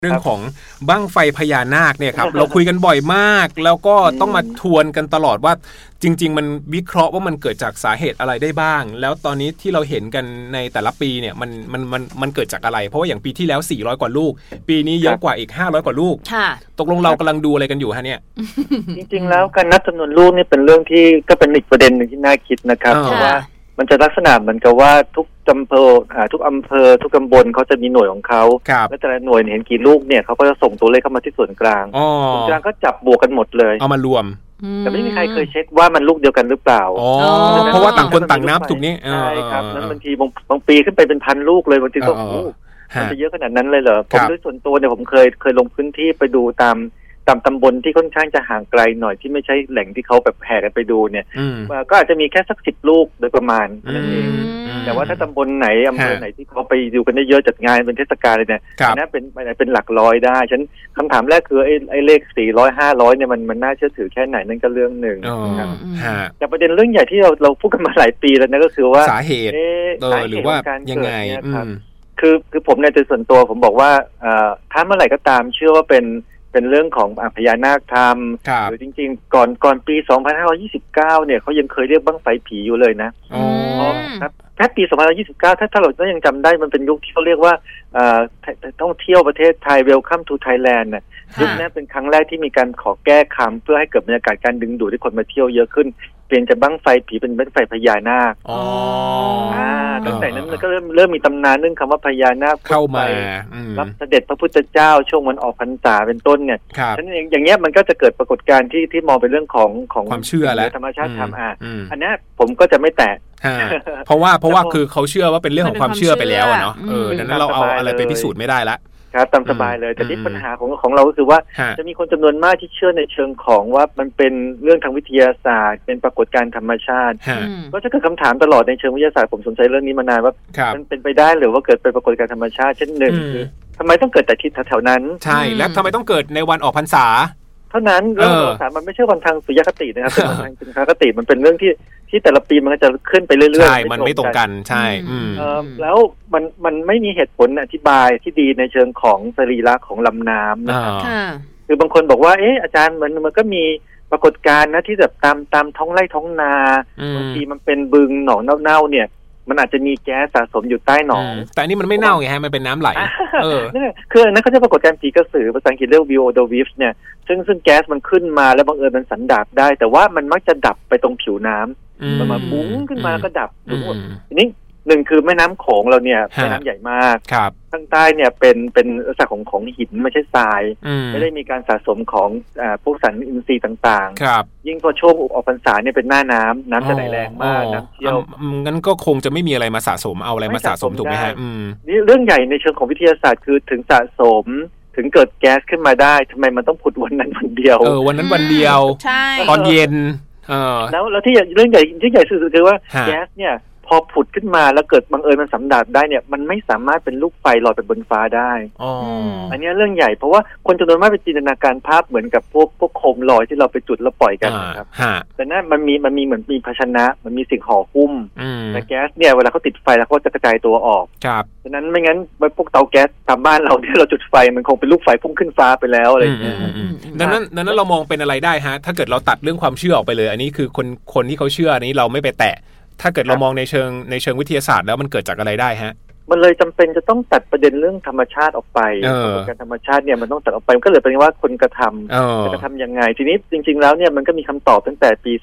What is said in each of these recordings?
เรื่องของบั้งไฟพญานาคเนี่ยครับ เราคุยกันบ่อยมากแล้วก็ต้องมาทวนกันตลอดว่าจริงๆมันวิเคราะห์ว่ามันเกิดจากสาเหตุอะไรได้บ้างแล้วตอนนี้ที่เราเห็นกันในแต่ละปีเนี่ยมันเกิดจากอะไรเพราะว่าอย่างปีที่แล้ว400กว่าลูกปีนี้เยอะกว่าอีก500กว่าลูกตกลงเรากำลังดูอะไรกันอยู่ฮะเนี่ยจริงๆแล้วการนับจำนวนลูกนี่เป็นเรื่องที่ก็เป็นอีกประเด็นหนึ่งที่น่าคิดนะครับเพราะว่ามันจะลักษณะเหมือนกับว่าทุกอำเภอทุกตำบลเขาจะมีหน่วยของเขาและแต่ละหน่วยเห็นกี่ลูกเนี่ยเขาก็จะส่งตัวเลขเข้ามาที่ส่วนกลางส่วนกลางก็จับบวกกันหมดเลยเอามารวมแต่ไม่มีใครเคยเช็คว่ามันลูกเดียวกันหรือเปล่าเพราะว่าต่างคนต่างนับถูกนี้ใช่ครับแล้วบางทีบางปีขึ้นไปเป็นพันลูกเลยบางทีก็มันจะเยอะขนาดนั้นเลยเหรอผมด้วยส่วนตัวเนี่ยผมเคยลงพื้นที่ไปดูตามตำบลที่ค่อนข้างจะห่างไกลหน่อยที่ไม่ใช่แหล่งที่เขาแบบแห่กันไปดูเนี่ยก็อาจจะมีแค่สัก10ลูกโดยประมาณนั่นเองแต่ว่าถ้าตำบลไหนอำเภอไหนที่เขาไปดูกันได้เยอะจัดงานเป็นเทศกาลเลยเนี่ยน่าเป็นหลักร้อยได้ฉันคำถามแรกคือไอ้เลข400 500เนี่ยมันน่าเชื่อถือแค่ไหนนั่นก็เรื่องหนึ่งนะครับแต่ประเด็นเรื่องใหญ่ที่เราพูดกันมาหลายปีแล้วนะก็คือว่าสาเหตุหรือว่ายังไงคือผมในตัวส่วนตัวผมบอกว่าถ้าเมื่อไหร่ก็ตามเชื่อว่าเป็นเรื่องของพญานาคธรรมหรือจริงๆก่อนปี2529เนี่ยเขายังเคยเรียกบั้งไฟผีอยู่เลยนะแค่ปี2029ถ้าเรายังจำได้มันเป็นยุคที่เขาเรียกว่าท่องเที่ยวประเทศไทย Welcome to Thailand น่ะยุคนั้นเป็นครั้งแรกที่มีการขอแก้คำเพื่อให้เกิดบรรยากาศการดึงดูดให้คนมาเที่ยวเยอะขึ้นเปลี่ยนจากบั้งไฟผีเป็นบั้งไฟพญานาคตั้งแต่นั้นมันก็เริ่มมีตำนานเรื่องคำว่าพญานาคเข้ามารับเสด็จพระพุทธเจ้าช่วงวันออกพรรษาเป็นต้นเนี่ยฉะนั้นอย่างเงี้ยมันก็จะเกิดปรากฏการณ์ที่มองเป็นเรื่องของความเชื่อและธรรมชาติธรรมอันนี้ผมก็จะไม่แตะเพราะว่าคือเขาเชื่อว่าเป็นเรื่องของความเชื่อไปแล้วเนาะดังนั้นเราเอาอะไรไปพิสูจน์ไม่ได้ละครับตามสบายเลยแต่ที่ปัญหาของเราก็คือว่าจะมีคนจำนวนมากที่เชื่อในเชิงของว่ามันเป็นเรื่องทางวิทยาศาสตร์เป็นปรากฏการณ์ธรรมชาติก็จะเกิดคำถามตลอดในเชิงวิทยาศาสตร์ผมสนใจเรื่องนี้มานานว่ามันเป็นไปได้หรือว่าเกิดเป็นปรากฏการณ์ธรรมชาติเช่นหนึ่งคือทำไมต้องเกิดแต่ที่แถวนั้นใช่และทำไมต้องเกิดในวันออกพรรษาเท่านั้นเรื่องออกพรรษามันไม่ใช่วันทางสุริยคตินะครับเป็นวันทางสุริยคติมันเป็นเรื่องที่แต่ละปีมันก็จะขึ้นไปเรื่อยๆใช่มันไม่ตรงกันใช่แล้วมันไม่มีเหตุผลอธิบายที่ดีในเชิงของสรีระของลำน้ำนะครับคือบางคนบอกว่าอาจารย์มันก็มีปรากฏการณ์นะที่แบบตามท้องไร่ท้องนาบางทีมันเป็นบึงหนองเน่าๆเนี่ยมันอาจจะมีแก๊สสะสมอยู่ใต้หนองแต่นี่มันไม่เน่าไงฮะมันเป็นน้ำไหลนี่คือนั่นเขาจะปรากฏการณ์ผีกระสือภาษาอังกฤษเรียก VO the Wisps เนี่ยซึ่งแก๊สมันขึ้นมาแล้วบังเอิญมันสันดาปได้แต่ว่ามันมักจะดับไปตรงผิวน้ำมันมาปุ้งขึ้นมาแล้วก็ดับทีนี้หนึ่งคือแม่น้ำโขงเราเนี่ยแม่น้ำใหญ่มากข้างใต้เนี่ยเป็นลักษณะของหินไม่ใช่ทรายไม่ได้มีการสะสมของพวกสารอินทรีย์ต่างๆยิ่งพอช่วงออกพรรษาเนี่ยเป็นหน้าน้ำจะไหลแรงมากน้ำเชี่ยวงั้นก็คงจะไม่มีอะไรมาสะสมเอาอะไรมาสะสมถูกไหมฮะนี่เรื่องใหญ่ในเชิงของวิทยาศาสตร์คือถึงสะสมถึงเกิดแก๊สขึ้นมาได้ทำไมมันต้องผุดวันนั้นวันเดียววันนั้นวันเดียวตอนเย็นแล้วที่เรื่องใหญ่ที่ใหญ่สุดคือว่าแก๊สเนี่ยพอผุดขึ้นมาแล้วเกิดบังเอิญมันสำดาบได้เนี่ยมันไม่สามารถเป็นลูกไฟลอยไปบนฟ้าได้อันนี้เรื่องใหญ่เพราะว่าคนจำนวนมากไปจินตนาการภาพเหมือนกับพวกโคมลอยที่เราไปจุดแล้วปล่อยกันนะครับแต่นั่นมันมีเหมือนมีภาชนะมันมีสิ่งห่อหุ้มแต่แก๊สเนี่ยเวลาเขาติดไฟแล้วเขาจะกระจายตัวออกฉะนั้นไม่งั้นพวกเตาแก๊สตามบ้านเราที่เราจุดไฟมันคงเป็นลูกไฟพุ่งขึ้นฟ้าไปแล้วอะไรอย่างเงี้ยดังนั้นเรามองเป็นอะไรได้ฮะถ้าเกิดเราตัดเรื่องความเชื่อออกไปเลยอันนี้คือคนที่เขาเชื่อนี้เราไม่ไปแตะถ้าเกิดเรามองในเชิงวิทยาศาสตร์แล้วมันเกิดจากอะไรได้ฮะมันเลยจำเป็นจะต้องตัดประเด็นเรื่องธรรมชาติออกไปการธรรมชาติเนี่ยมันต้องตัดออกไปมันก็เลยเป็นว่าคนกระทำจะกระทำยังไงทีนี้จริงๆแล้วเนี่ยมันก็มีคำตอบตั้งแต่ปี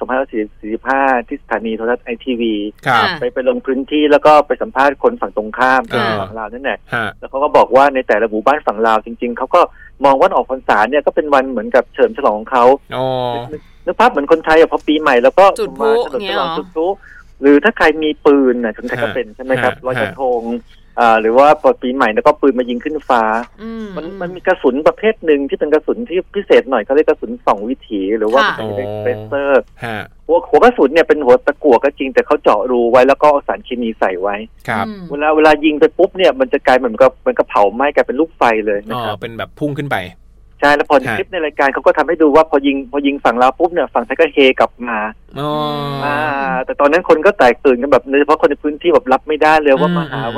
2545ที่สถานีโทรทัศน์ ITV ไปลงพื้นที่แล้วก็ไปสัมภาษณ์คนฝั่งตรงข้ามที่ฝั่งลาวนั่นแหละแล้วเขาก็บอกว่าในแต่ละหมู่บ้านฝั่งลาวจริงๆเขาก็มองว่าออกพรรษาเนี่ยก็เป็นวันเหมือนกับเฉลิมฉลองของเขานึกภาพเหมือนคนไทยพอปีใหม่แล้วก็มาเฉลิมฉลองจุดพลุหรือถ้าใครมีปืนคนไทยก็เป็นใช่ไหมครับลอยกระทงหรือว่าพอปีใหม่แล้วก็ปืนมายิงขึ้นฟ้ามันมีกระสุนประเภทหนึ่งที่เป็นกระสุนที่พิเศษหน่อยเขาเรียกกระสุน2วิถีหรือว่าเป็นเฟเซอร์หัวกระสุนเนี่ยเป็นหัวตะกั่วก็จริงแต่เขาเจาะรูไว้แล้วก็เอาสารเคมีใส่ไว้เวลายิงไปปุ๊บเนี่ยมันจะกลายเหมือนกับเผาไหม้กลายเป็นลูกไฟเลยนะครับเป็นแบบพุ่งขึ้นไปใช่แล้วพอคลิปในรายการเขาก็ทำให้ดูว่าพอยิงฝั่งเราปุ๊บเนี่ยฝั่งไทยก็เฮกลับมาแต่ตอนนั้นคนก็แตกตื่นกันแบบโดยเฉพาะคนในพื้นที่แบบรับไม่ได้เลยว่ามาหาว่า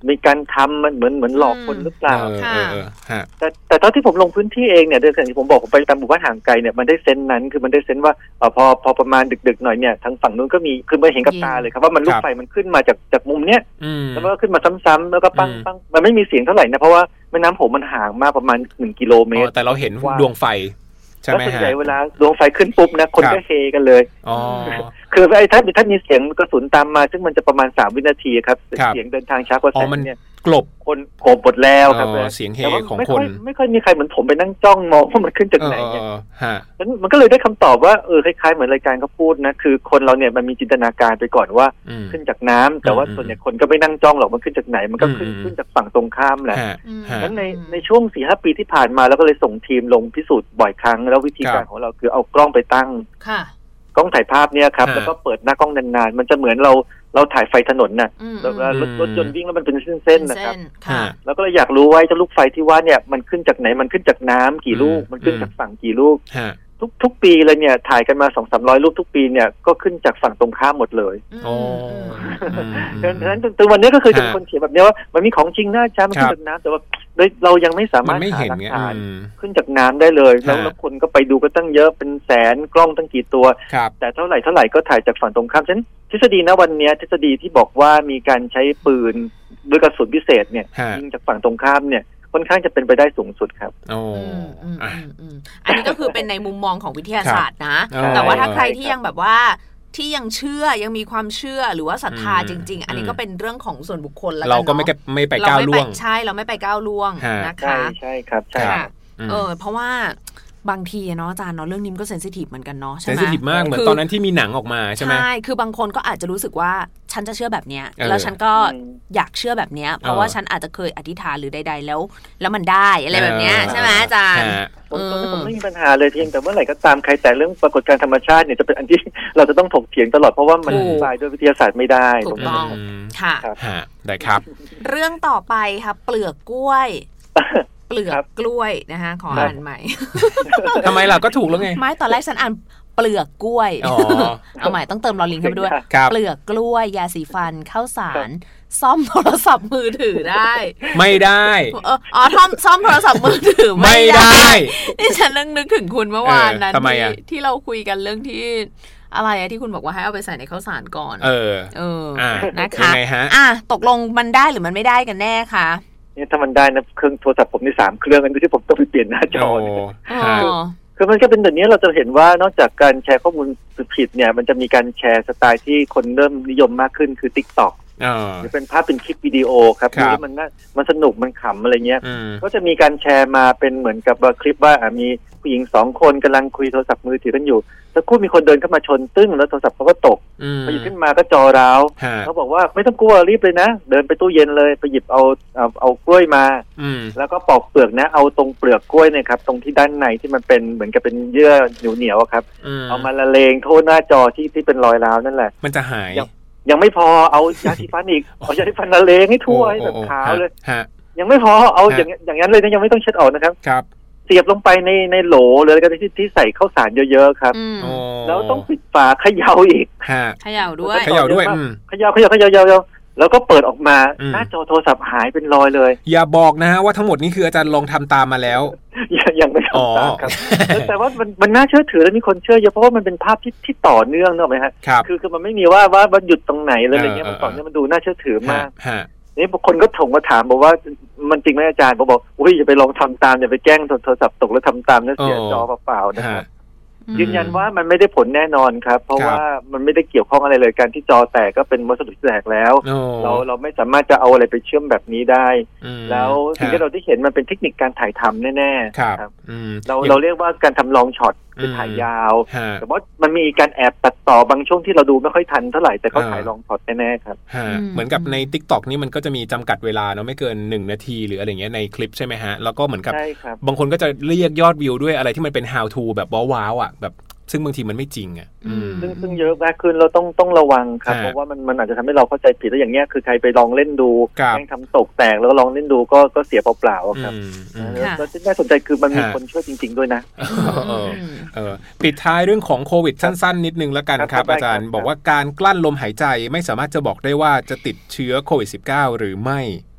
มีการทำมันเหมือนหลอกคนหรือเปล่าแต่ตอนที่ผมลงพื้นที่เองเนี่ยโดยที่ผมบอกผมไปตามหมู่บ้านห่างไกลเนี่ยมันได้เซนส์นั้นคือมันได้เซนส์ว่าพอประมาณดึกๆหน่อยเนี่ยทางฝั่งนู้นก็มีคือมันเห็นกับตาเลยครับว่ามันลูกไฟมันขึ้นมาจากมุมเนี้ยแล้วมันก็ขึ้นมาซ้ำๆแล้วก็ปังมันไม่มีเสียงเท่าไหร่นะเพราะว่าแม่น้ำโขงมันห่างมากประมาณ1 กิโลเมตรแต่เราเห็นดวงไฟแล้วส่วนใหญ่เวลาดวงไฟขึ้นปุ๊บนะคนก็เฮกันเลยคือถ้ามีเสียงกระสุนตามมาซึ่งมันจะประมาณ3 วินาทีครับเสียงเดินทางช้ากว่าแสงเนี่ยกลบคนโกบหมดแล้วครับเสียงเฮของคนไม่ค่อยมีใครเหมือนผมไปนั่งจ้องมองว่ามันขึ้นจากไหนเนี่ยมันก็เลยได้คำตอบว่าคล้ายๆเหมือนรายการเขาพูดนะคือคนเราเนี่ยมันมีจินตนาการไปก่อนว่าขึ้นจากน้ำแต่ว่าส่วนใหญ่คนก็ไม่นั่งจ้องหรอกมันขึ้นจากไหนมันก็ขึ้นจากฝั่งตรงข้ามแหละนั้นในช่วง 4-5 ปีที่ผ่านมาแล้วก็เลยส่งทีมลงพิสูจน์บ่อยครั้งแล้ววิธีการของเราคือเอากล้องไปตั้งกล้องถ่ายภาพเนี่ยครับแล้วก็เปิดหน้ากล้องนานๆมันจะเหมือนเราถ่ายไฟถนนน่ะรถยนต์วิ่งแล้วมันเป็นเส้นๆนะครับแล้วก็เลยอยากรู้ว่าเจ้าลูกไฟที่ว่าเนี่ยมันขึ้นจากไหนมันขึ้นจากน้ำกี่ลูกมันขึ้นจากฝั่งกี่ลูกทุกปีเลยเนี่ยถ่ายกันมา 200-300 รูปทุกปีเนี่ยก็ขึ้นจากฝั่งตรงข้ามหมดเลยดังนั้นตัววันนี้ก็คือจะเป็นคนเขียนแบบนี้ว่ามันมีของจริงนะจ้ามันขึ้นจากน้ำแต่ว่าเรายังไม่สามารถหาหลักฐานขึ้นจากน้ำได้เลยแล้วคนก็ไปดูก็ตั้งเยอะเป็นแสนกล้องตั้งกี่ตัวแต่เท่าไหร่ก็ถ่ายจากฝั่งตรงข้ามฉะนั้นทฤษฎีนะวันนี้ทฤษฎีที่บอกว่ามีการใช้ปืนด้วยกระสุนพิเศษเนี่ยยิงจากฝั่งตรงข้ามเนี่ยค่อนข้างจะเป็นไปได้สูงสุดครับอันนี้ก็คือเป็นในมุมมองของวิทยาศาสตร์นะแต่ว่าถ้าใครที่ยังแบบว่าที่ยังเชื่อยังมีความเชื่อหรือว่าศรัทธาจริงๆอันนี้ก็เป็นเรื่องของส่วนบุคคลแล้วกันเราก็ไม่ไปก้าวล่วงใช่เราไม่ไปก้าวล่วงนะคะใช่ครับใช่เพราะว่าบางทีเนาะอาจารย์เนาะเรื่องนี้มันก็เซนซิทีฟเหมือนกันเนาะใช่ไหมเซนซิทีฟมากเหมือนตอนนั้นที่มีหนังออกมาใช่ไหมใช่คือบางคนก็อาจจะรู้สึกว่าฉันจะเชื่อแบบเนี้ยแล้วฉันก็อยากเชื่อแบบเนี้ยเพราะว่าฉันอาจจะเคยอธิษฐานหรือใดๆแล้วมันได้อะไรแบบเนี้ยใช่ไหมอาจารย์ผมไม่มีปัญหาเลยเพียงแต่เมื่อไหร่ก็ตามใครแต่เรื่องปรากฏการณ์ธรรมชาติเนี่ยจะเป็นอันที่เราจะต้องถกเถียงตลอดเพราะว่ามันอธิบายด้วยวิทยาศาสตร์ไม่ได้ถูกต้องค่ะได้ครับเรื่องต่อไปค่ะเปลือกกล้วยเปลือกกล้วยนะคะขออ่านใหม่ทำไมล่ะก็ถูกแล้วไงไม่ตอนแรกฉันอ่านเปลือกกล้วยเอาใหม่ต้องเติมลอลิงเข้าไปด้วยเปลือกกล้วยยาสีฟันข้าวสารซ่อมโทรศัพท์มือถือได้ไม่ได้ซ่อมโทรศัพท์มือถือไม่ได้นี่ฉันนึกถึงคุณเมื่อวานนั้นที่เราคุยกันเรื่องที่อะไรที่คุณบอกว่าให้เอาไปใส่ในข้าวสารก่อนนะคะตกลงมันได้หรือมันไม่ได้กันแน่คะเนี่ยถ้ามันได้นะเครื่องโทรศัพท์ผมนี่3 เครื่องอันที่ผมต้องไปเปลี่ยนหน้าจอคือมันก็เป็นแบบนี้เราจะเห็นว่านอกจากการแชร์ข้อมูลผิดเนี่ยมันจะมีการแชร์สไตล์ที่คนเริ่มนิยมมากขึ้นคือ TikTok หรือเป็นภาพเป็นคลิปวิดีโอครับดูแล้วมันสนุกมันขำอะไรเงี้ยก็จะมีการแชร์มาเป็นเหมือนกับคลิปว่ามีผู้หญิง2 คนกำลังคุยโทรศัพท์มือถือกันอยู่สักครู่มีคนเดินเข้ามาชนตึ้งแล้วโทรศัพท์เขาก็ตกพอหยิบขึ้นมาก็จอร้าวเขาบอกว่าไม่ต้องกลัวรีบเลยนะเดินไปตู้เย็นเลยไปหยิบเอากล้วยมาแล้วก็ปอกเปลือกนะเอาตรงเปลือกกล้วยเนี่ยครับตรงที่ด้านในที่มันเป็นเหมือนกับเป็นเยื่อเหนียวๆครับเอามาละเลงโทษหน้าจอที่เป็นรอยร้าวนั่นแหละมันจะหายยังไม่พอเอายาสีฟันอีกเอายาสีฟันละเลงให้ทั่วให้แบบขาวเลยยังไม่พอเอาอย่างนั้นเลยนะยังไม่ต้องเช็ดออกนะครับเสียบลงไปในโหลเลยก็ที่ใส่ข้าวสารเยอะๆครับแล้วต้องปิดฝาเขย่าอีกเขย่าด้วยเขย่าแล้วก็เปิดออกมาหน้าจอโทรศัพท์หายเป็นรอยเลยอย่าบอกนะฮะว่าทั้งหมดนี้คืออาจารย์ลองทำตามมาแล้วยังไม่ทำตามครับแต่ว่ามันน่าเชื่อถือและมีคนเชื่อเยอะเพราะว่ามันเป็นภาพที่ต่อเนื่องเนอะไหมฮะคือมันไม่มีว่าหยุดตรงไหนเลยอะไรเงี้ยมันต่อเนื่องมันดูน่าเชื่อถือมากนี่บางคนก็ถงมาถามบอกว่ามันจริงไหมอาจารย์บอกอุ้ยอย่าไปลองทำตามอย่าไปแกล้งโทรศัพท์ตกแล้วทำตามแล้วเสียจอเปล่าๆนะครับยืนยันว่ามันไม่ได้ผลแน่นอนครับเพราะว่ามันไม่ได้เกี่ยวข้องอะไรเลยการที่จอแตกก็เป็นวัสดุแตกแล้วเราไม่สามารถจะเอาอะไรไปเชื่อมแบบนี้ได้แล้วสิ่งที่เราได้เห็นมันเป็นเทคนิคการถ่ายทำแน่ๆครับเราเรียกว่าการทำลองช็อตคือถ่ายยาวแต่ว่ามันมีการแอบตัดต่อบางช่วงที่เราดูไม่ค่อยทันเท่าไหร่แต่เขาถ่ายลองช็อตแน่ๆครับเหมือนกับใน TikTok นี่มันก็จะมีจำกัดเวลาเนาะไม่เกิน1 นาทีหรืออะไรเงี้ยในคลิปใช่ไหมฮะแล้วก็เหมือนกับบางคนก็จะเรียกยอดวิวด้วยอะไรที่มันเป็น how to แบบว้าวๆอ่ะแบบซึ่งบางทีมันไม่จริงอ่ะซึ่งเยอะมากขึ้นเราต้องระวังครับเพราะว่ามันอาจจะทำให้เราเข้าใจผิดแล้วอย่างเงี้ยคือใครไปลองเล่นดูแม่งทำตกแตกแล้วก็ลองเล่นดูก็เสียเปล่าๆครับแล้วที่น่าสนใจคือมันมีคนช่วยจริงๆด้วยนะปิดท้ายเรื่องของโควิดสั้นๆนิดนึงแล้วกันครับอาจารย์บอกว่าการกลั้นลมหายใจไม่สามารถจะบอกได้ว่าจะติดเชื้อโควิด -19 หรือไม่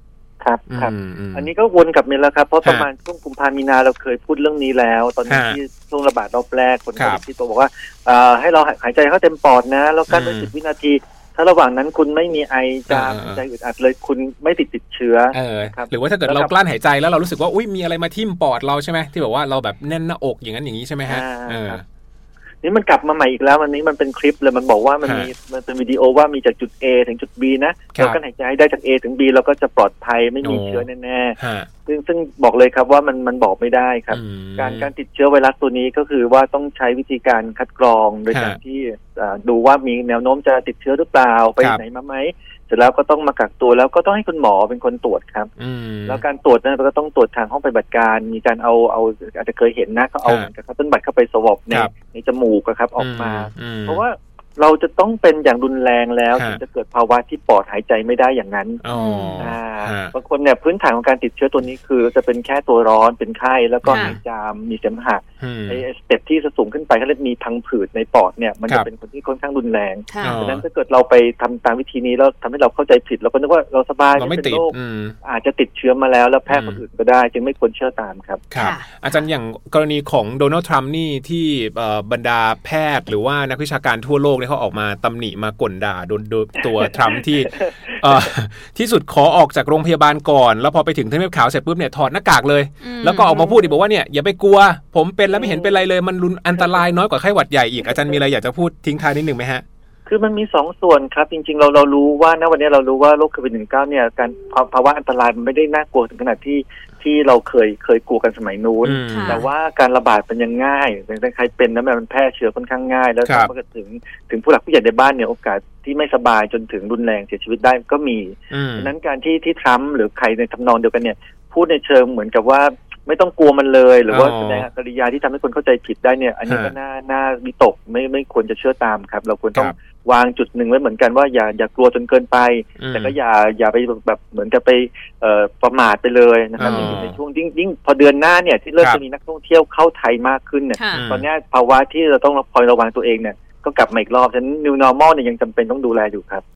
ครับอันนี้ก็วนกลับมาแล้วครับเพราะประมาณช่วงกุมภาพันธ์มีนาเราเคยพูดเรื่องนี้แล้วตอนที่ช่วงระบาดรอบแรกคนที่ตัวบอกว่าให้เราหายใจเข้าเต็มปอดนะแล้วกั้นไว้10 วินาทีถ้าระหว่างนั้นคุณไม่มีไอจามใจอึดอัดเลยคุณไม่ติดเชื้อหรือว่าถ้าเกิดเรากลั้นหายใจแล้วเรารู้สึกว่าอุ๊ยมีอะไรมาทิ่มปอดเราใช่ไหมที่แบบว่าเราแบบแน่นหน้าอกอย่างนั้นอย่างนี้ใช่ไหมฮะนี่มันกลับมาใหม่อีกแล้ววันนี้มันเป็นคลิปเลยมันบอกว่ามันเป็นวิดีโอว่ามีจากจุด A ถึงจุด B นะเราก็หายใจได้จาก A ถึง B เราก็จะปลอดภัยไม่มีเชื้อแน่ๆซึ่งบอกเลยครับว่ามันบอกไม่ได้ครับการติดเชื้อไวรัสตัวนี้ก็คือว่าต้องใช้วิธีการคัดกรองโดยการที่ดูว่ามีแนวโน้มจะติดเชื้อหรือเปล่าไปไหนมาไหมเสร็จแล้วก็ต้องมากักตัวแล้วก็ต้องให้คุณหมอเป็นคนตรวจครับแล้วการตรวจนั้นก็ต้องตรวจทางห้องปฏิบัติการมีการเอาอาจจะเคยเห็นนะเขาเอาต้นบัตรเข้าไปสวอปในจมูกครับออกมาเพราะว่าเราจะต้องเป็นอย่างรุนแรงแล้วถึงจะเกิดภาวะที่ปอดหายใจไม่ได้อย่างนั้นบางคนเนี่ยพื้นฐานของการติดเชื้อตัวนี้คือจะเป็นแค่ตัวร้อนเป็นไข้แล้วก็หายจามมีเสมหะไอ้สเต็ปที่สูงขึ้นไปเขาเรียกมีพังผืดในปอดเนี่ยมันจะเป็นคนที่ค่อนข้างรุนแรงดังนั้นถ้าเกิดเราไปทำตามวิธีนี้แล้วทำให้เราเข้าใจผิดเราก็นึกว่าเราสบายไม่เป็นโรคอาจจะติดเชื้อมาแล้วแพร่คนอื่นก็ได้จึงไม่ควรเชื่อตามครับอาจารย์อย่างกรณีของโดนัลด์ทรัมป์นี่ที่บรรดาแพทย์หรือว่านักวิชาการทั่วโลกเขาออกมาตำหนิมาก่นด่าโดนตัวทรัมป์ที่ที่สุดขอออกจากโรงพยาบาลก่อนแล้วพอไปถึงทำเนียบขาวเสร็จปุ๊บเนี่ยถอดหน้ากากเลยแล้วก็ออกมาพูดอีกบอกว่าเนี่ยอย่าไปกลัวผมเป็นแล้วไม่เห็นเป็นไรเลยมันอันตรายน้อยกว่าไข้หวัดใหญ่อีกอาจารย์มีอะไรอยากจะพูดทิ้งท้ายนิดนึงไหมฮะคือมันมี2 ส่วนครับจริงๆเรารู้ว่าณวันนี้เรารู้ว่าโรคโควิด-19เนี่ยการภาวะอันตรายมันไม่ได้น่ากลัวถึงขนาดที่เราเคยกลัวกันสมัยนู้นแต่ว่าการระบาดมันยังง่ายแต่ใครเป็นแล้วมันแพร่เชื้อค่อนข้างง่ายแล้วถ้ามันถึงผู้หลักผู้ใหญ่ในบ้านเนี่ยโอกาสที่ไม่สบายจนถึงรุนแรงเสียชีวิตได้ก็มีดังนั้นการที่ทรัมป์หรือใครในทำนองเดียวกันเนี่ยพูดในเชิงเหมือนกับว่าไม่ต้องกลัวมันเลยหรือว่าแสดงกริยาที่ทำให้คนเข้าใจผิดได้เนี่ยอันนี้ก็น่าวิตกไม่ควรจะเชื่อตามครับเราควรต้องวางจุดหนึ่งไว้เหมือนกันว่าอย่ากลัวจนเกินไปแต่ก็อย่าไปแบบเหมือนกับไปประมาทไปเลยนะครับในช่วงยิ่งพอเดือนหน้าเนี่ยที่เริ่มจะมีนักท่องเที่ยวเข้าไทยมากขึ้นเนี่ยตอนนี้ภาวะที่เราต้องคอยระวังตัวเองเนี่ยก็กลับมาอีกรอบฉะนั้น New Normal เนี่ยยังจำเป็นต้องดูแลอยู่ครับ